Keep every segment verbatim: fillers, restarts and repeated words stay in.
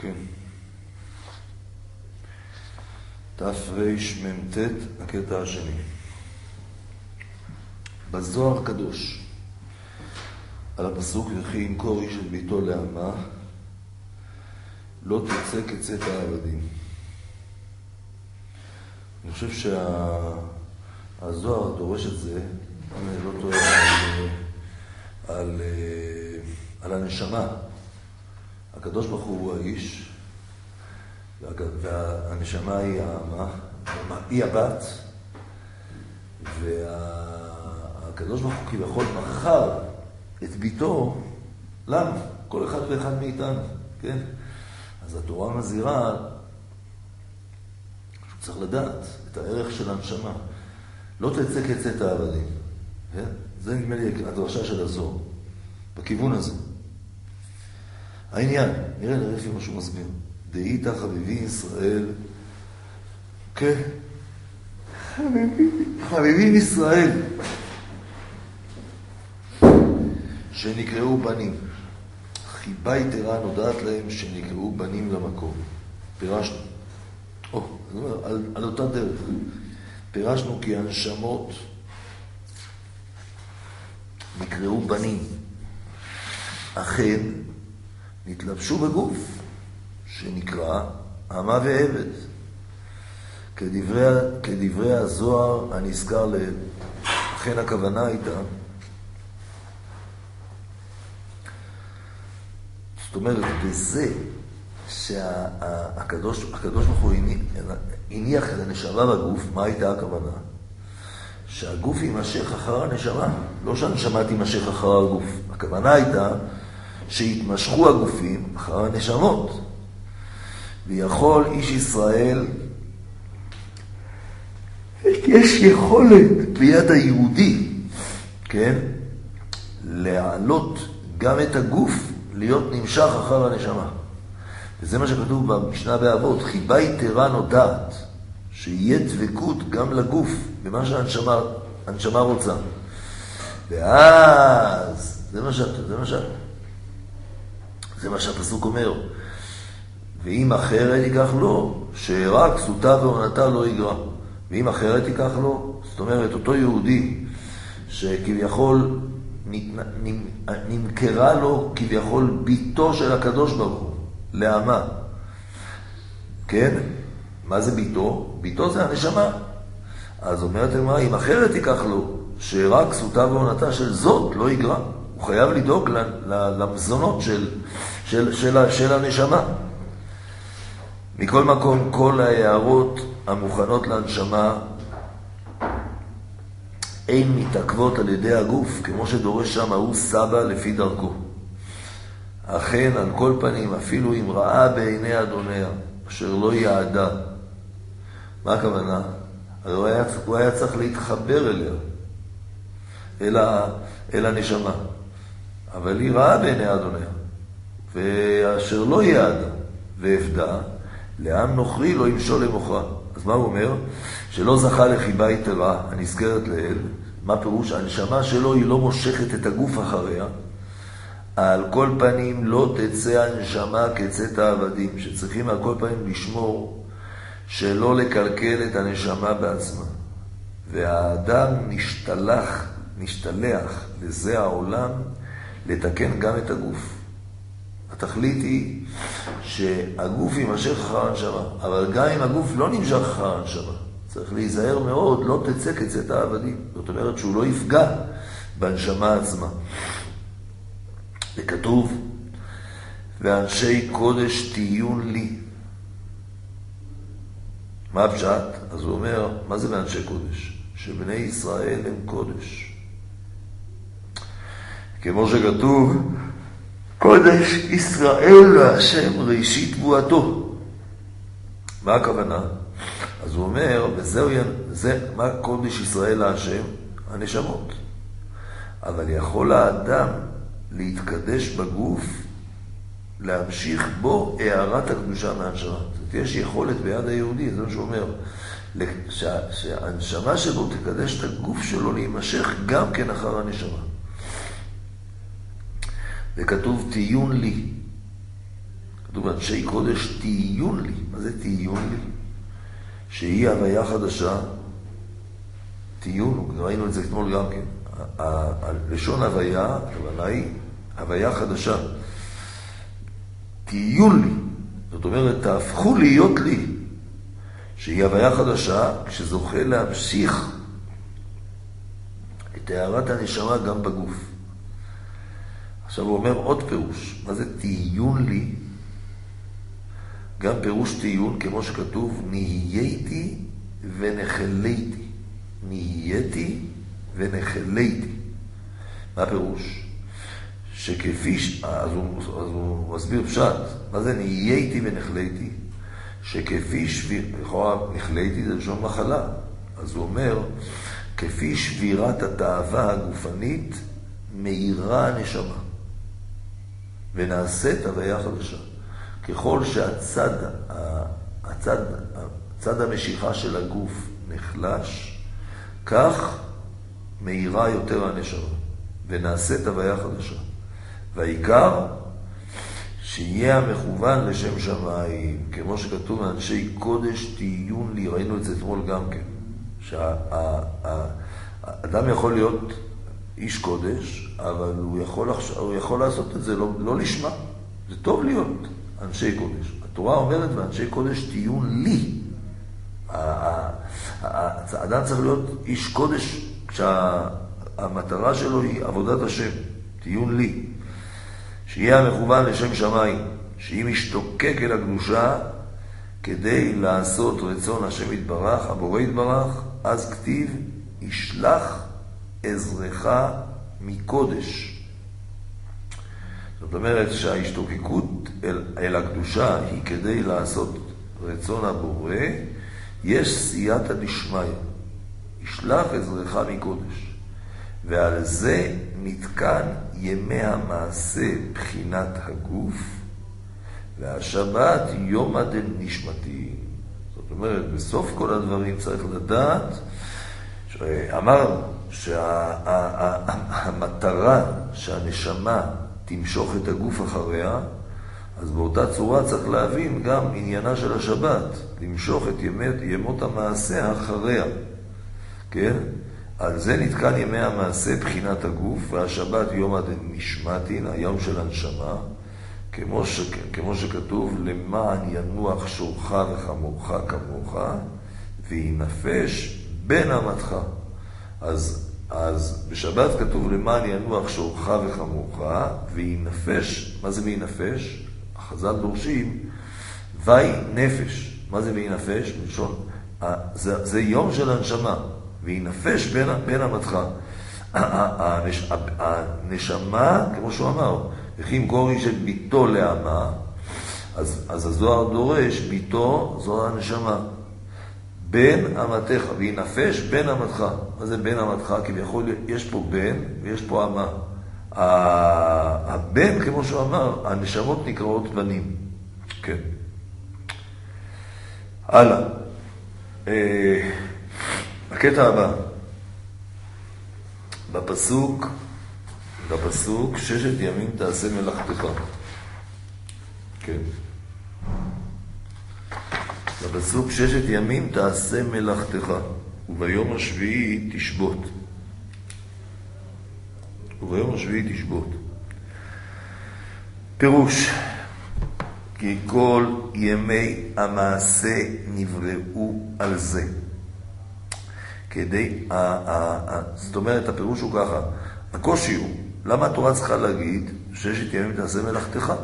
כן. תרמ"ט, הקטע השני. בזוהר הקדוש, על הפסוק וכי ימכור איש את ביתו לעמה, לא תצא כצאת העבדים. אני חושב שהזוהר דורש את זה, אני לא טועה, על, על, על הנשמה. הקדוש ברוך הוא האיש, והנשמה היא האמה, היא הבת, והקדוש ברוך הוא כביכול מכר את ביתו לנו, כל אחד ואחד מאיתנו, כן? אז התורה מזהירה, צריך לדעת את הערך של הנשמה. לא תצא כצאת העבדים. כן? זה נדמה לי הדרשה של הזוהר, בכיוון הזה. העניין, נראה לרפי מה שהוא מסביר. דאית חביבי ישראל, כן, חביבי, חביבי ישראל, שנקראו בנים. חיבה יתרה נודעת להם שנקראו בנים למקום. פירשנו. או, אני אומר, על, על אותה דרך. פירשנו כי הנשמות נקראו בנים. אכן, נתלבשו בגוף שנקרא אמה ועבד. כדברי, כדברי הזוהר הנזכר להם. אכן הכוונה הייתה, זאת אומרת, בזה שהקדוש ברוך הוא הניח את הנשמה בגוף, מה הייתה הכוונה? שהגוף יימשך אחר הנשמה, לא שהנשמה תימשך אחר הגוף. הכוונה הייתה שהתמשכו הגופים אחר הנשמות. ויכול איש ישראל, יש יכולת ביד היהודי, כן? להעלות גם את הגוף להיות נמשך אחר הנשמה. וזה מה שכתוב במשנה באבות, חיבה יתרה נודעת, שיהיה דבקות גם לגוף, במה שהנשמה הנשמה רוצה. ואז, זה מה ש... זה מה ש... זה מה שהפסוק אומר. ואם אחרת ייקח לו, שרק כסותה ועונתה לא יגרע. ואם אחרת ייקח לו, זאת אומרת, אותו יהודי, שכביכול נמכרה לו כביכול ביתו של הקדוש ברוך הוא, לאמה. כן? מה זה ביתו? ביתו זה הנשמה. אז אומרת מה, אם אחרת ייקח לו, שרק כסותה ועונתה של זאת לא יגרע. הוא חייב לדאוג למזונות של, של, של, של הנשמה. מכל מקום, כל ההערות המוכנות להנשמה אין מתעכבות על ידי הגוף, כמו שדורש שם הוא סבא לפי דרכו. אכן, על כל פנים, אפילו אם ראה בעיני אדוניה, אשר לא יעדה. מה הכוונה? הוא היה, הוא היה צריך להתחבר אליה, אל, ה, אל הנשמה. אבל היא ראה בעיני אדוניה, ואשר לא יעדה והפדה, לעם נוכרי לא ימשול למוכרה. אז מה הוא אומר? שלא זכה לחיבה יתרה, הנזכרת לאל. מה פירוש? הנשמה שלו היא לא מושכת את הגוף אחריה. על כל פנים לא תצא הנשמה כצאת העבדים, שצריכים על כל פנים לשמור שלא לקלקל את הנשמה בעצמה. והאדם נשתלח, נשתלח לזה העולם לתקן גם את הגוף. התכלית היא שהגוף יימשך אחר הנשמה, אבל גם אם הגוף לא נמשך אחר הנשמה, צריך להיזהר מאוד, לא תצא כצאת העבדים. זאת אומרת שהוא לא יפגע בנשמה עצמה. וכתוב, ואנשי קודש תהיון לי. מה הפשט? אז הוא אומר, מה זה באנשי קודש? שבני ישראל הם קודש. כמו שכתוב, קודש ישראל להשם ראשית בועתו. מה הכוונה? אז הוא אומר, וזהו, זה, מה קודש ישראל להשם? הנשמות. אבל יכול האדם להתקדש בגוף, להמשיך בו הערת הקדושה מהנשמה. זאת יש יכולת ביד היהודי, זה מה שהוא אומר, שה, שהנשמה שלו תקדש את הגוף שלו להימשך גם כן אחר הנשמה. וכתוב תהיון לי. כתוב, אנשי קודש תהיון לי. מה זה תהיון לי? שהיא הוויה חדשה, תהיון, ראינו את זה אתמול גם כן. הלשון הוויה, הכוונה היא הוויה חדשה. תהיון לי. זאת אומרת, תהפכו להיות לי. שהיא הוויה חדשה, כשזוכה להמשיך את הערת הנשמה גם בגוף. עכשיו הוא אומר עוד פירוש. מה זה תהיון לי? גם פירוש תהיון, כמו שכתוב, נהייתי ונחליתי. נהייתי ונחליתי. מה הפירוש? שכפי, אז הוא, אז הוא מסביר פשט. מה זה נהייתי ונחליתי? שכפי שביר, לכאורה נחליתי זה לשון מחלה. אז הוא אומר, כפי שבירת התאווה הגופנית, מאירה הנשמה. ונעשית הוויה חדשה. ככל שהצד, הצד, הצד המשיכה של הגוף נחלש, כך מאירה יותר הנשמה. ונעשית הוויה חדשה. והעיקר, שיהיה המכוון לשם שמיים, כמו שכתוב, אנשי קודש תהיון לי, ראינו את זה אתמול גם כן, שהאדם יכול להיות איש קודש, אבל הוא יכול, הוא יכול לעשות את זה לא, לא לשמה, זה טוב להיות אנשי קודש. התורה אומרת, ואנשי קודש תהיון לי. האדם צריך להיות איש קודש, כשהמטרה שלו היא עבודת השם, תהיון לי. שיהיה המכוון לשם שמיים, שהיא משתוקק אל הקדושה כדי לעשות רצון השם יתברך, הבורא יתברך, אז כתיב, ישלח עזרך מקודש. זאת אומרת שההשתוקקות אל, אל הקדושה היא כדי לעשות רצון הבורא, יש סייעתא דשמיא, ישלח עזרך מקודש. ועל זה נתקן ימי המעשה בחינת הגוף, והשבת יום עד נשמתי. זאת אומרת, בסוף כל הדברים צריך לדעת, אמרנו שהמטרה שהנשמה תמשוך את הגוף אחריה, אז באותה צורה צריך להבין גם עניינה של השבת, למשוך את ימות, ימות המעשה אחריה. כן? על זה נתקן ימי המעשה בחינת הגוף, והשבת יום עד נשמתין, היום של הנשמה, כמו, ש... כמו שכתוב, למען ינוח שורך וחמורך כמוך, וינפש בן אמתך. אז, אז בשבת כתוב למען ינוח שורך וחמורך, וינפש. מה זה וינפש? החז"ל דורשים, וי נפש. מה זה וינפש? בלשון, זה, זה יום של הנשמה. וינפש בין, בין אמתך. הנש, הנשמה, כמו שהוא אמר, וכי גורי של ביתו לאמה, אז, אז הזוהר דורש, ביתו זו הנשמה. בין אמתך, וינפש בין אמתך. מה זה בין אמתך? כביכול יש פה בן ויש פה אמה. הבן, כמו שהוא אמר, הנשמות נקראות בנים. כן. הלאה. אה... הקטע הבא, בפסוק, בפסוק, ששת ימים תעשה מלאכתך. כן. בפסוק, ששת ימים תעשה מלאכתך, וביום השביעי תשבות. וביום השביעי תשבות. פירוש, כי כל ימי המעשה נבראו על זה. כדי, ה, ה, ה, זאת אומרת, הפירוש הוא ככה, הקושי הוא, למה התורה צריכה להגיד ששת ימים תעשה מלאכתך?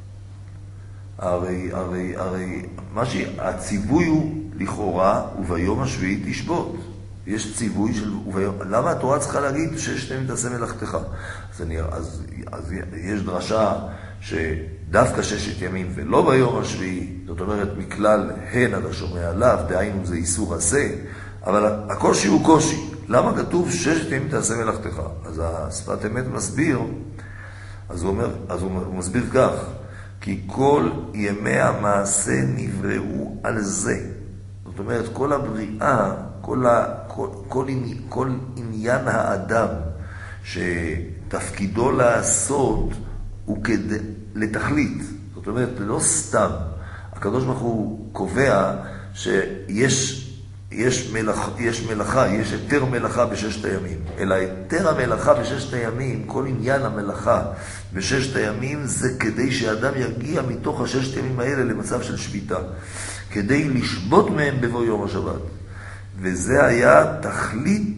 הרי, הרי, הרי, מה שהציווי הוא לכאורה, וביום השביעי תשבות. יש ציווי של, וביום, למה התורה צריכה להגיד ששת ימים תעשה מלאכתך? אז, אני, אז, אז יש דרשה שדווקא ששת ימים ולא ביום השביעי, זאת אומרת, מכלל הן על השומע עליו, דהיינו זה איסור עשה, אבל הקושי הוא קושי. למה כתוב ששת ימים תעשה מלאכתך? אז השפת אמת מסביר, אז הוא אומר, אז הוא מסביר כך, כי כל ימי המעשה נבראו על זה. זאת אומרת, כל הבריאה, כל, ה, כל, כל, כל עניין האדם שתפקידו לעשות הוא כדי, לתכלית. זאת זאת אומרת, לא סתם. הקדוש ברוך הוא קובע שיש יש מלאכה, יש מלאכה, יש היתר מלאכה בששת הימים. אלא היתר המלאכה בששת הימים, כל עניין המלאכה בששת הימים, זה כדי שאדם יגיע מתוך הששת הימים האלה למצב של שביתה. כדי לשבות מהם בבוא יום השבת. וזה היה תכלית,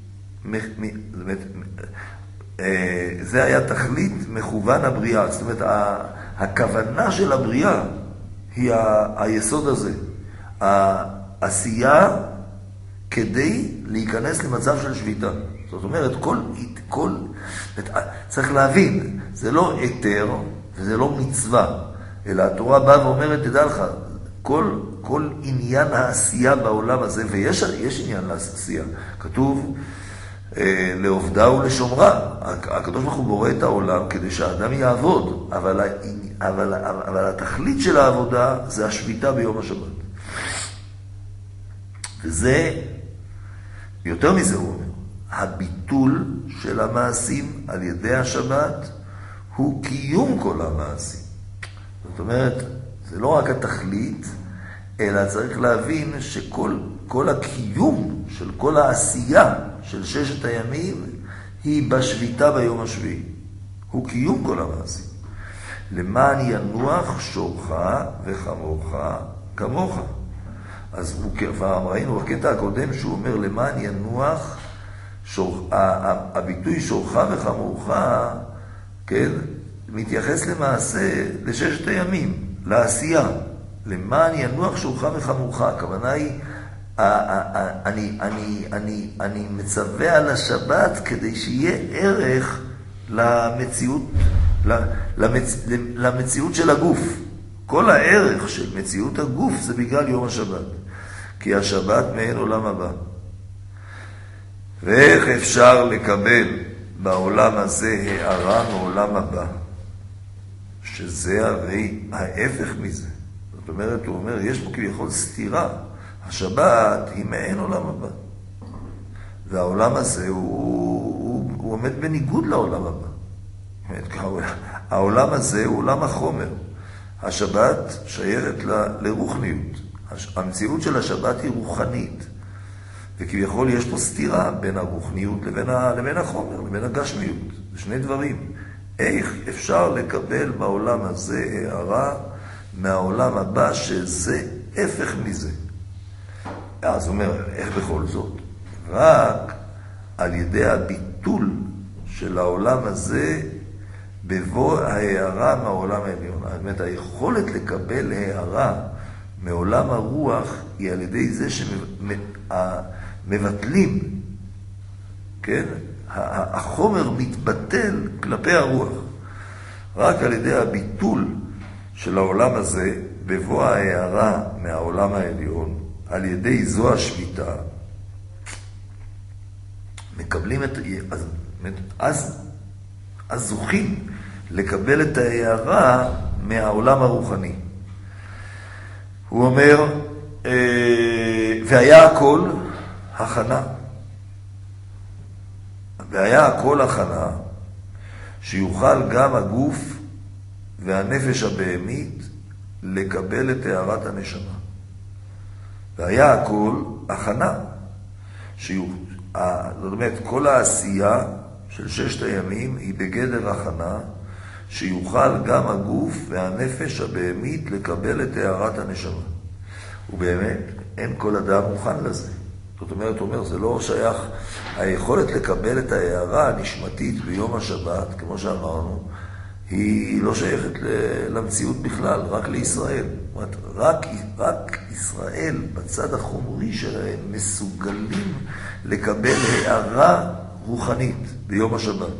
זה היה תכלית מכוון הבריאה. זאת אומרת, הכוונה של הבריאה היא היסוד הזה. העשייה כדי להיכנס למצב של שביתה. זאת אומרת, כל, כל, צריך להבין, זה לא היתר וזה לא מצווה, אלא התורה באה ואומרת, תדע לך, כל, כל עניין העשייה בעולם הזה, ויש יש עניין לעשייה, כתוב אה, לעובדה ולשומרה. הקדוש ברוך הוא בורא את העולם כדי שהאדם יעבוד, אבל, אבל, אבל, אבל התכלית של העבודה זה השביתה ביום השבת. וזה, יותר מזה הוא אומר, הביטול של המעשים על ידי השבת הוא קיום כל המעשים. זאת אומרת, זה לא רק התכלית, אלא צריך להבין שכל כל הקיום של כל העשייה של ששת הימים היא בשביתה ביום השביעי. הוא קיום כל המעשים. למען ינוח שורך וחמורך כמוך. אז הוא כבר ראינו בקטע הקודם שהוא אומר למען ינוח, שור, הביטוי שורך וחמורך, כן, מתייחס למעשה לששת הימים, לעשייה. למען ינוח שורך וחמורך, הכוונה היא, אני, אני, אני, אני מצווה על השבת כדי שיהיה ערך למציאות, למצ, למציאות של הגוף. כל הערך של מציאות הגוף זה בגלל יום השבת. כי השבת מעין עולם הבא. ואיך אפשר לקבל בעולם הזה הערה מעולם הבא? שזה הרי ההפך מזה. זאת אומרת, הוא אומר, יש פה כביכול סתירה. השבת היא מעין עולם הבא. והעולם הזה הוא, הוא, הוא עומד בניגוד לעולם הבא. העולם הזה הוא עולם החומר. השבת שיירת ל, לרוחניות. המציאות של השבת היא רוחנית. וכביכול יש פה סתירה בין הרוחניות לבין, ה, לבין החומר, לבין הגשמיות. זה שני דברים. איך אפשר לקבל בעולם הזה הערה מהעולם הבא שזה הפך מזה? אז הוא אומר, איך בכל זאת? רק על ידי הביטול של העולם הזה בבוא ההערה מהעולם העליון. זאת אומרת, היכולת לקבל הערה מעולם הרוח היא על ידי זה שמבטלים, כן? החומר מתבטל כלפי הרוח. רק על ידי הביטול של העולם הזה בבוא ההערה מהעולם העליון, על ידי זו השביתה, מקבלים את... אז, אז, אז זוכים לקבל את ההערה מהעולם הרוחני. הוא אומר, והיה הכל הכנה. והיה הכל הכנה, שיוכל גם הגוף והנפש הבהמית לקבל את הערת הנשמה. והיה הכל הכנה. שיוכל, זאת אומרת, כל העשייה של ששת הימים היא בגדר הכנה, שיוכל גם הגוף והנפש הבהמית לקבל את הערת הנשמה. ובאמת, אין כל אדם מוכן לזה. זאת אומרת, הוא אומר, זה לא שייך, היכולת לקבל את ההערה הנשמתית ביום השבת, כמו שאמרנו, היא לא שייכת למציאות בכלל, רק לישראל. זאת אומרת, רק, רק ישראל, בצד החומרי שלהם, מסוגלים לקבל הערה רוחנית ביום השבת.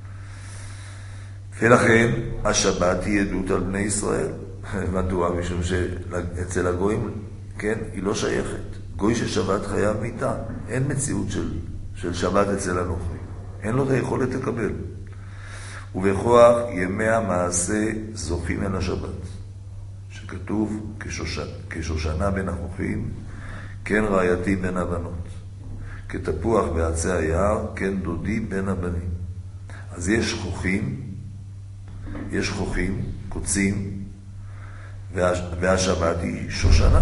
ולכן, השבת היא עדות על בני ישראל. מדוע? משום שאצל הגויים, כן, היא לא שייכת. גוי ששבת חייב מיתה. אין מציאות של, של שבת אצל הנוכרים. אין לו את היכולת לקבל. ובכוח ימי המעשה זוכים אל השבת. שכתוב כשושנה, כשושנה בין החוכים, כן רעייתי בין הבנות. כתפוח בעצי היער, כן דודי בין הבנים. אז יש חוכים, יש חוכים, קוצים, והשבת היא שושנה.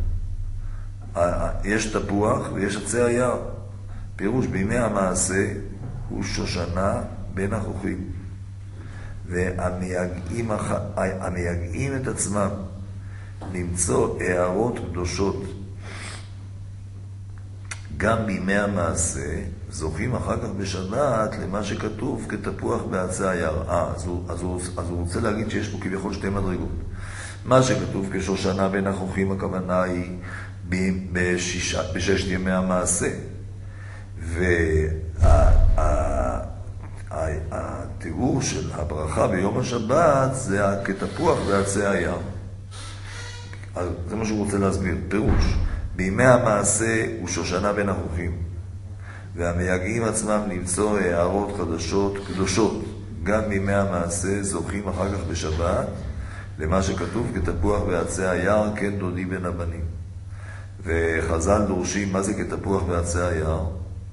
יש תפוח ויש עצי היער. פירוש בימי המעשה הוא שושנה בין החוכים. והמייגעים המייגעים את עצמם למצוא הערות קדושות גם בימי המעשה, זוכים אחר כך בשבת למה שכתוב כתפוח בעצי היער. אה, אז הוא, אז, הוא, אז הוא רוצה להגיד שיש פה כביכול שתי מדרגות. מה שכתוב כשושנה בין החוכים, הכוונה היא בשישה, בששת ימי המעשה. והתיאור של הברכה ביום השבת זה כתפוח בעצי היער. אז זה מה שהוא רוצה להסביר. פירוש, בימי המעשה הוא שושנה בין החוכים, והמייגעים עצמם למצוא הערות חדשות קדושות. גם בימי המעשה זוכים אחר כך בשבת למה שכתוב כתפוח בעצי היער, כן דודי בין הבנים. וחז"ל דורשים מה זה כתפוח בעצי היער,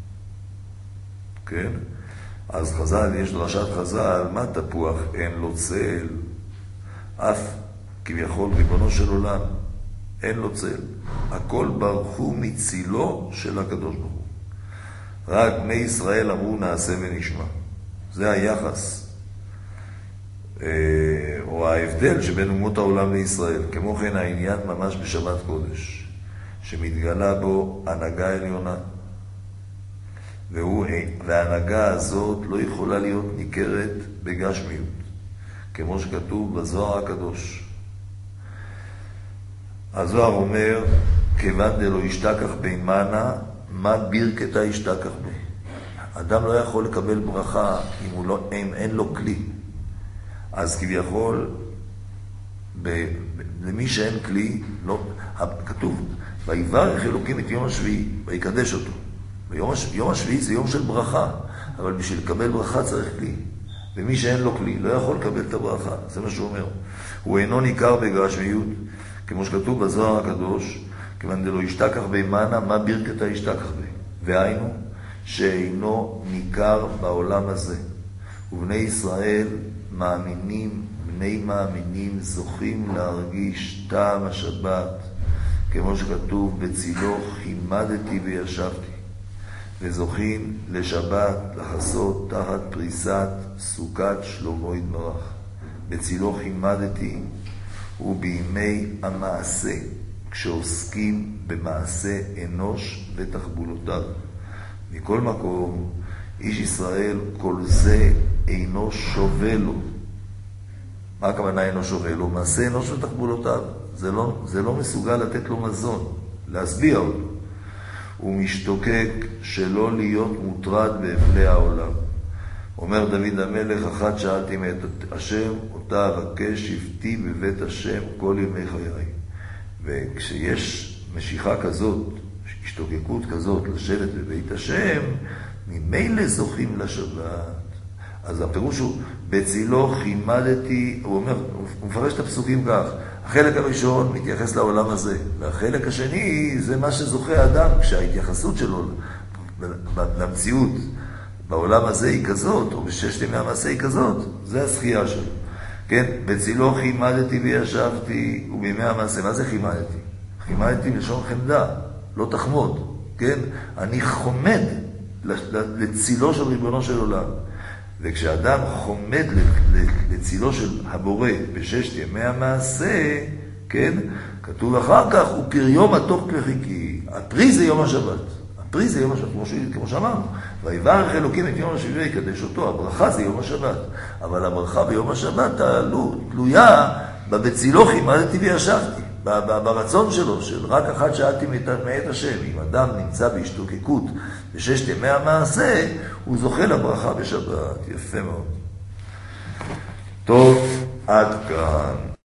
כן? אז חז"ל, יש דרשת חז"ל, מה תפוח? אין לו צל, אף כביכול ריבונו של עולם אין לו צל, הכל ברחו מצילו של הקדוש ברוך הוא. רק בני ישראל אמרו נעשה ונשמע. זה היחס או ההבדל שבין אומות העולם לישראל. כמו כן העניין ממש בשבת קודש, שמתגלה בו הנהגה עליונה, והוא, וההנהגה הזאת לא יכולה להיות ניכרת בגשמיות, כמו שכתוב בזוהר הקדוש. הזוהר אומר, כיוון דלא ישתכח בין מנה, מה ברכתה ישתכח בי. אדם לא יכול לקבל ברכה אם, הוא לא, אם אין לו כלי. אז כביכול, ב, ב, למי שאין כלי, לא, כתוב, ויברך אלוקים את יום השביעי, ויקדש אותו. ביום הש, יום השביעי זה יום של ברכה, אבל בשביל לקבל ברכה צריך כלי. ומי שאין לו כלי לא יכול לקבל את הברכה, זה מה שהוא אומר. הוא אינו ניכר בגשמיות, כמו שכתוב בזוהר הקדוש, כיוון דלא ישתכח בי מנה, מה ברכתה ישתכח בי. והיינו, שאינו ניכר בעולם הזה. ובני ישראל מאמינים, בני מאמינים, זוכים להרגיש טעם השבת, כמו שכתוב, בצילו חימדתי וישבתי. וזוכים לשבת לחסות תחת פריסת סוכת שלמה יתברך. בצילו חימדתי ובימי המעשה, כשעוסקים במעשה אנוש ותחבולותיו. מכל מקום, איש ישראל כל זה אינו שווה לו. מה הכוונה אינו שווה לו? מעשה אנוש ותחבולותיו. זה לא, זה לא מסוגל לתת לו מזון, להשביע אותו. הוא משתוקק שלא להיות מוטרד באבלי העולם. אומר דוד המלך, אחת שאלתי מאת השם, אותה אבקש שבתי בבית השם כל ימי חיי. וכשיש משיכה כזאת, השתוקקות כזאת לשבת בבית השם, ממילא זוכים לשבת. אז הפירוש הוא, בצילו חימדתי, הוא אומר, הוא מפרש את הפסוקים כך, החלק הראשון מתייחס לעולם הזה, והחלק השני זה מה שזוכה האדם, כשההתייחסות שלו למציאות בעולם הזה היא כזאת, או בששת ימי המעשה היא כזאת, זה הזכייה שלו. כן, בצילו חימדתי וישבתי, ובימי המעשה, מה זה חימדתי? חימדתי לשון חמדה, לא תחמוד, כן? אני חומד לצילו של ריבונו של עולם. וכשאדם חומד לצילו של הבורא בששת ימי המעשה, כן, כתוב אחר כך, הוא פריו מתוק כחיקי. הפרי זה יום השבת. הפרי זה יום השבת, כמו, ש... כמו שאמרנו. ויברך אלוקים את יום השביעי יקדש אותו. הברכה זה יום השבת. אבל הברכה ביום השבת תלויה בבצילו חימדתי וישבתי. ברצון שלו, של רק אחת שאלתי מאת השם. אם אדם נמצא בהשתוקקות בששת ימי המעשה, הוא זוכה לברכה בשבת. יפה מאוד. טוב, עד כאן.